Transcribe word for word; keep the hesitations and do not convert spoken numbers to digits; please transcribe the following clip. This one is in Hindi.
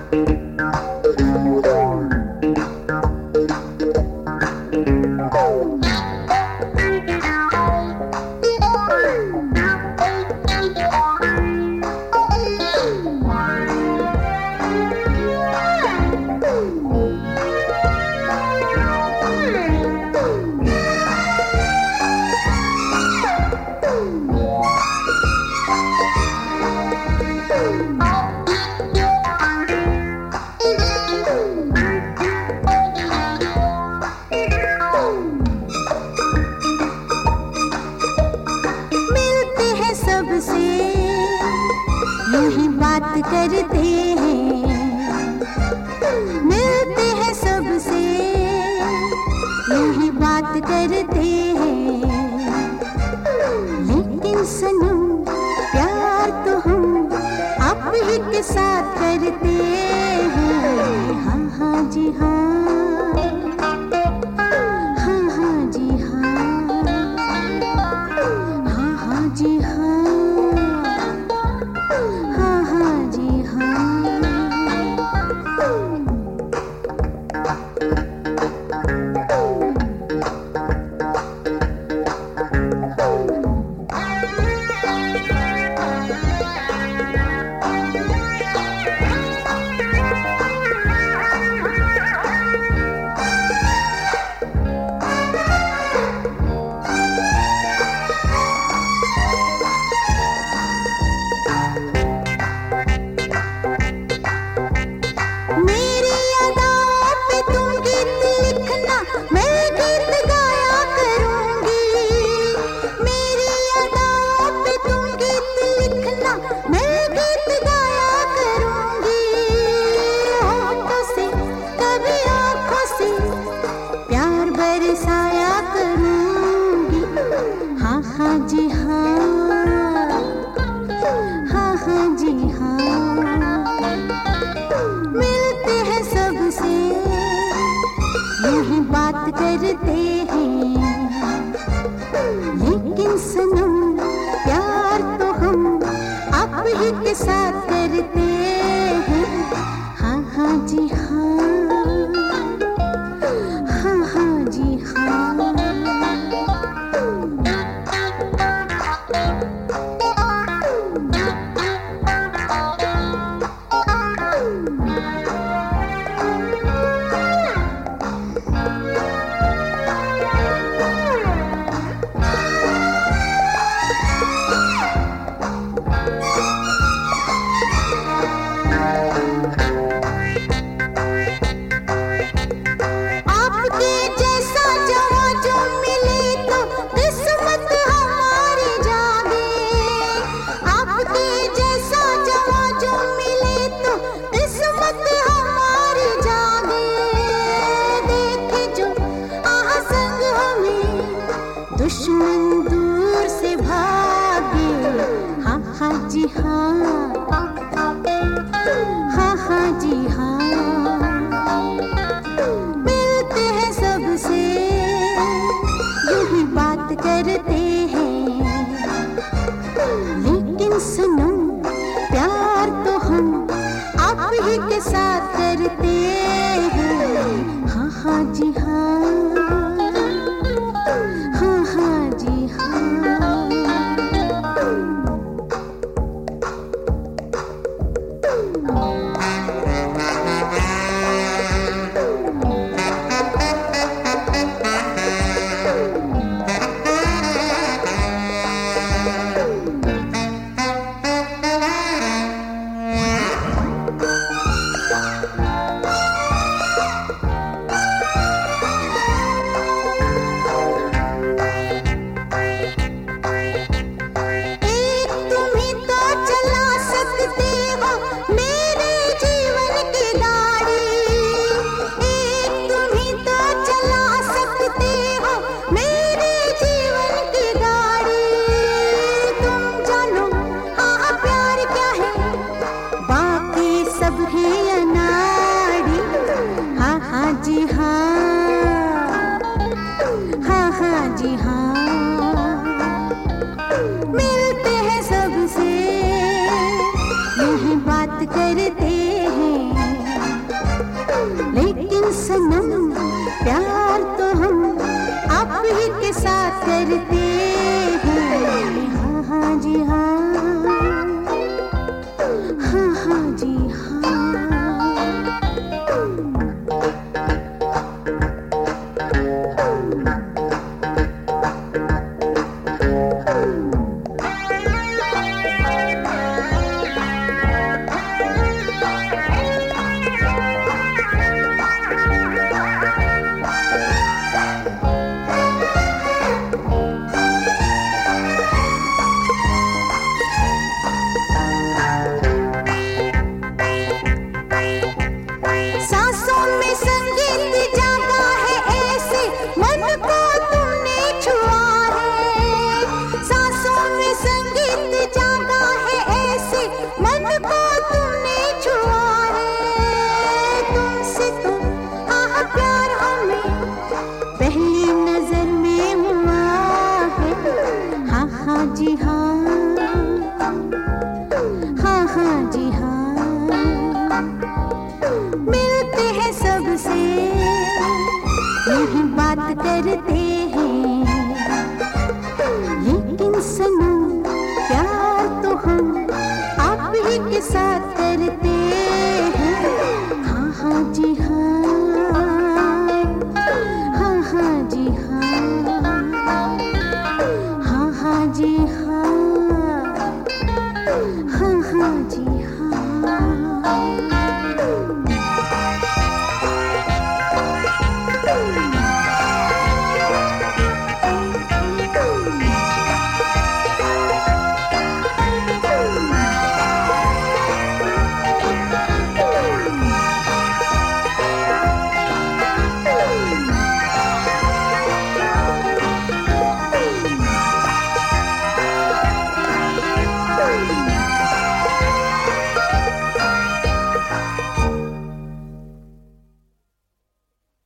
यही बात करते हैं, मिलते हैं सबसे यही बात करते हैं, लेकिन सनम प्यार तो हम आप ही के साथ करते हैं। हाँ हाँ जी हाँ, हाँ हाँ जी हाँ, हाँ हाँ जी हाँ। हाँ जी हाँ, हाँ हाँ जी हाँ, मिलते हैं सबसे यही बात करते हैं, लेकिन सनम प्यार तो हम आप ही के साथ करते हैं। हाँ हाँ जी हाँ, हाँ हाँ जी हाँ। दुश्मन दूर से भागे। हाँ हाँ जी हाँ, हाँ हाँ जी हाँ, मिलते हैं सबसे यही बात करते हैं, लेकिन सनम प्यार तो हम आप ही के साथ करते हैं। हाँ हाँ जी हाँ, जी हाँ, हाँ हाँ जी हाँ, मिलते हैं सबसे यही बात करते हैं। तो हम आप ही के साथ करते हैं। हाँ हाँ जी हाँ, हाँ हाँ जी हाँ। जी हाँ, हाँ हाँ जी हाँ। मिलते हैं सबसे, यही बात करते हैं, लेकिन सनम प्यार तो हम आप ही के साथ करते हैं। हाँ हाँ जी हाँ, हाँ हाँ जी